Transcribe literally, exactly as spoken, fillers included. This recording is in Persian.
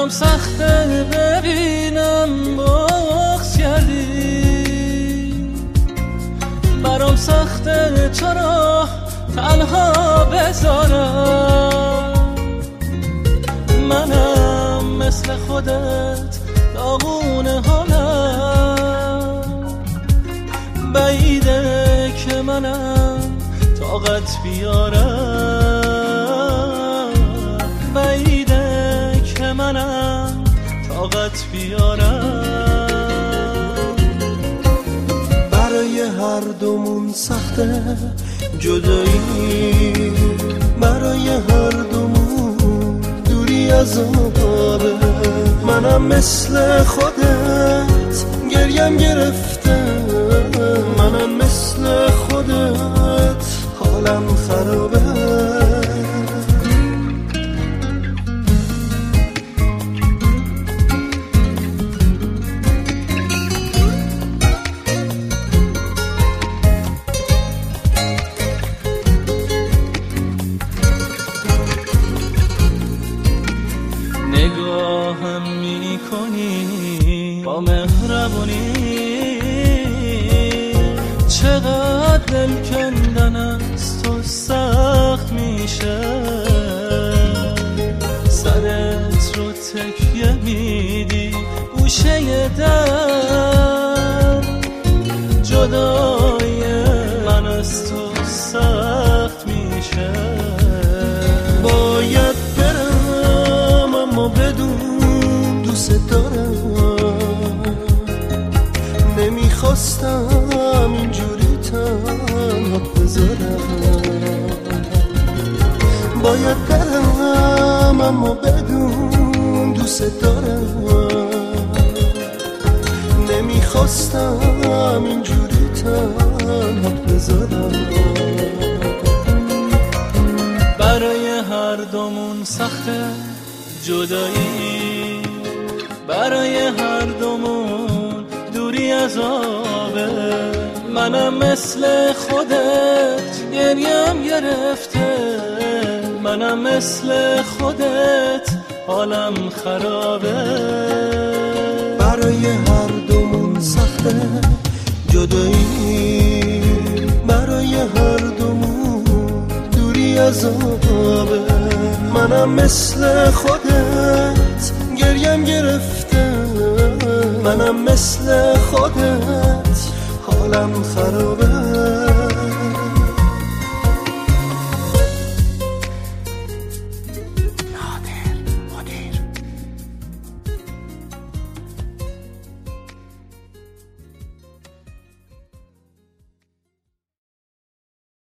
برام سخته ببینم بغض کردی، برام سخته تو را تنها بذارم. منم مثل خودت داغون حالم، بعیده که منم طاقت بیارم، بعیده که منم طاقت بیارم. برای هر دومون سخته جدایی، برای هر دومون دوری عذابه. منم مثل خودت گریم گرفته، منم مثل خودت حالم خرابه. نگاهم میکنی با مهربونی، چقدر دل کندن از تو سخت میشه. سرت رو تکیه میدی گوشه در، جدای من از تو سخت میشه. باید برم اما بدون دوست دارم، نمیخواستم اینجوری تنها بذارم. باید برم اما بدون دوست دارم، نمیخواستم اینجوری تنها بذارم. برای هر دومون سخته جدایی، برای هر دومون دوری عذابه. منم مثل خودت گریم گرفته، منم مثل خودت حالم خرابه. برای هر دومون سخته جدایی، برای هر دومون دوری عذابه. منم مثل خودت گریم گرفته، منم مثل خودت حالم خرابه.